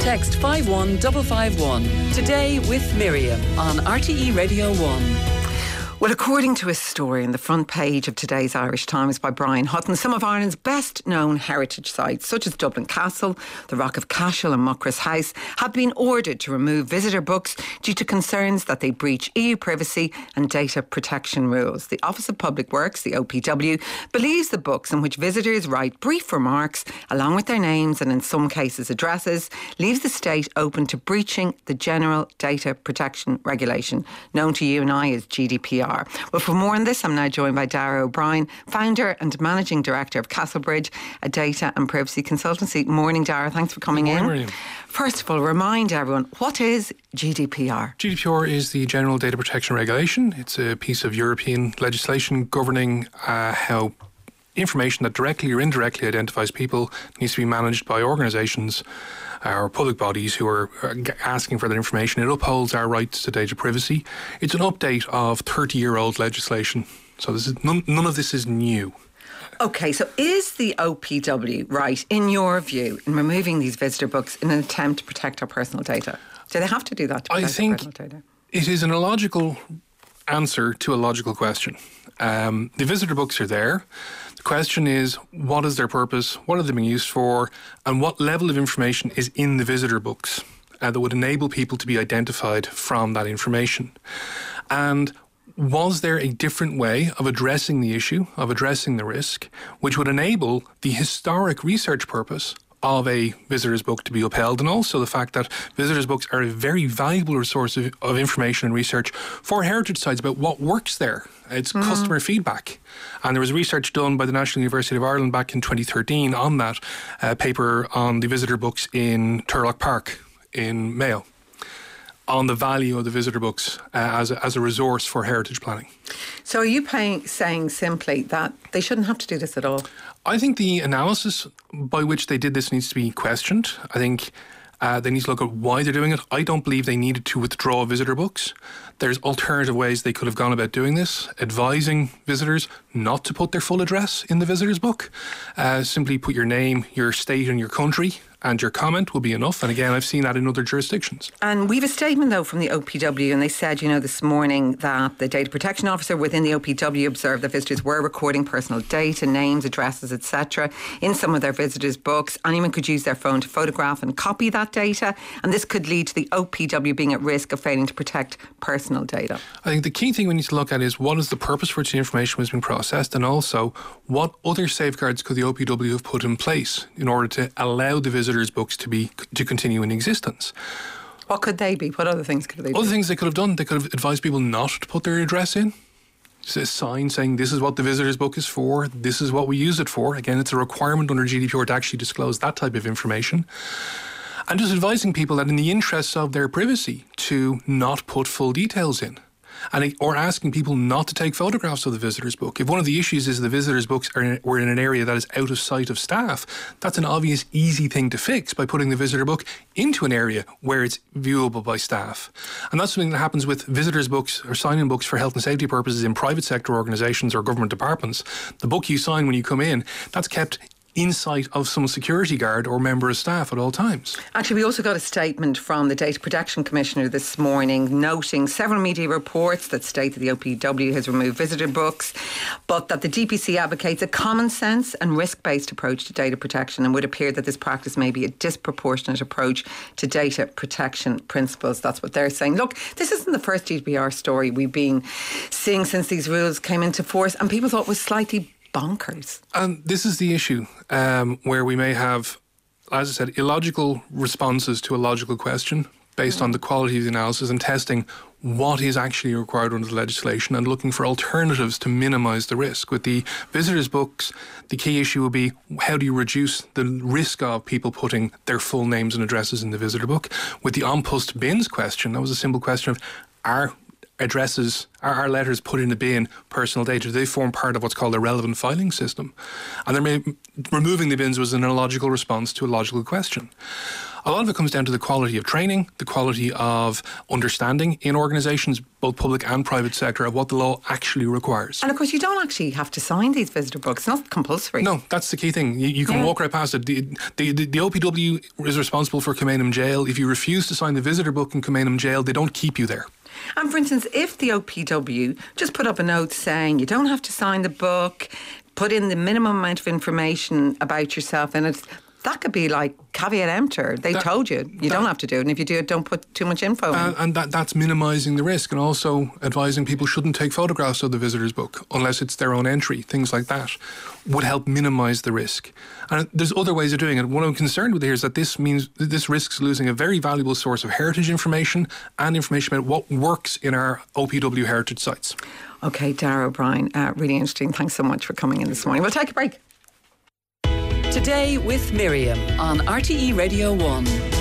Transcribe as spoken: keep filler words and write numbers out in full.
Text five one five five one. Today with Miriam on R T E Radio one. Well, according to a story on the front page of today's Irish Times by Brian Hutton, some of Ireland's best known heritage sites, such as Dublin Castle, the Rock of Cashel and Muckross House, have been ordered to remove visitor books due to concerns that they breach E U privacy and data protection rules. The Office of Public Works, the O P W, believes the books in which visitors write brief remarks, along with their names and in some cases addresses, leaves the state open to breaching the General Data Protection Regulation, known to you and I as G D P R. Well, for more on this, I'm now joined by Dara O'Brien, founder and managing director of Castlebridge, a data and privacy consultancy. Morning, Dara. Thanks for coming Good morning, in. Miriam. First of all, remind everyone, what is G D P R? G D P R is the General Data Protection Regulation. It's a piece of European legislation governing uh, how information that directly or indirectly identifies people needs to be managed by organisations or public bodies who are asking for that information. It upholds our rights to data privacy. It's an update of thirty-year-old legislation. So this is none, none of this is new. OK, so is the O P W right, in your view, in removing these visitor books in an attempt to protect our personal data? Do they have to do that to protect I think our personal data? It is an illogical answer to a logical question. Um, the visitor books are there. The question is, what is their purpose? What are they being used for? And what level of information is in the visitor books uh, that would enable people to be identified from that information? And was there a different way of addressing the issue, of addressing the risk, which would enable the historic research purpose of a visitor's book to be upheld, and also the fact that visitors' books are a very valuable resource of, of information and research for heritage sites about what works there. It's mm. customer feedback. And there was research done by the National University of Ireland back in twenty thirteen on that uh, paper on the visitor books in Turlock Park in Mayo, on the value of the visitor books uh, as, a, as a resource for heritage planning. So are you paying, saying simply that they shouldn't have to do this at all? I think the analysis by which they did this needs to be questioned. I think uh, they need to look at why they're doing it. I don't believe they needed to withdraw visitor books. There's alternative ways they could have gone about doing this, advising visitors not to put their full address in the visitor's book. Uh, simply put your name, your state and your country, and your comment will be enough. And again, I've seen that in other jurisdictions. And we have a statement, though, from the O P W, and they said, you know, this morning that the data protection officer within the O P W observed that visitors were recording personal data, names, addresses, et cetera, in some of their visitors' books. Anyone could use their phone to photograph and copy that data, and this could lead to the O P W being at risk of failing to protect personal data. I think the key thing we need to look at is what is the purpose for which the information was being processed, and also what other safeguards could the O P W have put in place in order to allow the visitors' books to be to continue in existence. What could they be? What other things could they be? Other things they could have done. They could have advised people not to put their address in. It's a sign saying this is what the visitor's book is for, this is what we use it for. Again, it's a requirement under G D P R to actually disclose that type of information. And just advising people that in the interests of their privacy to not put full details in. And, or asking people not to take photographs of the visitor's book. If one of the issues is the visitor's books are in, were in an area that is out of sight of staff, that's an obvious, easy thing to fix by putting the visitor book into an area where it's viewable by staff. And that's something that happens with visitors' books or sign-in books for health and safety purposes in private sector organisations or government departments. The book you sign when you come in, that's kept in sight of some security guard or member of staff at all times. Actually, we also got a statement from the Data Protection Commissioner this morning noting several media reports that state that the O P W has removed visitor books, but that the D P C advocates a common sense and risk-based approach to data protection, and would appear that this practice may be a disproportionate approach to data protection principles. That's what they're saying. Look, this isn't the first G D P R story we've been seeing since these rules came into force, and people thought it was slightly bonkers. And this is the issue um, where we may have, as I said, illogical responses to a logical question based mm. on the quality of the analysis and testing what is actually required under the legislation and looking for alternatives to minimise the risk. With the visitors' books, the key issue will be how do you reduce the risk of people putting their full names and addresses in the visitor book. With the on-post bins question, that was a simple question of are addresses, are our letters put in the bin personal data? They form part of what's called a relevant filing system. And there may, removing the bins was an illogical response to a logical question. A lot of it comes down to the quality of training, the quality of understanding in organisations, both public and private sector, of what the law actually requires. And of course, you don't actually have to sign these visitor books. It's not compulsory. No, that's the key thing. You, you can yeah. walk right past it. The, the, the, the O P W is responsible for Kilmainham Jail. If you refuse to sign the visitor book in Kilmainham Jail, they don't keep you there. And for instance, if the O P W just put up a note saying you don't have to sign the book, put in the minimum amount of information about yourself in it, that could be like caveat emptor. They that, told you you that, don't have to do it, and if you do it, don't put too much info uh, in. And that, that's minimising the risk, and also advising people shouldn't take photographs of the visitor's book unless it's their own entry. Things like that would help minimise the risk. And there's other ways of doing it. What I'm concerned with here is that this means that this risks losing a very valuable source of heritage information and information about what works in our O P W heritage sites. OK, Darragh O'Brien, uh, really interesting. Thanks so much for coming in this morning. We'll take a break. Today with Miriam on R T E Radio one.